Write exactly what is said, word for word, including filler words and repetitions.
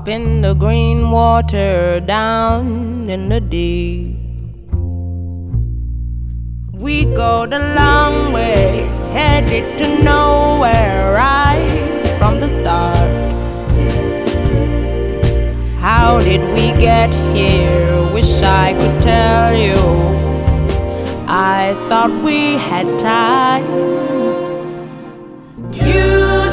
up in the green water, down in the deep. We go the long way, headed to nowhere right from the start. How did we get here? Wish I could tell you. I thought we had time. You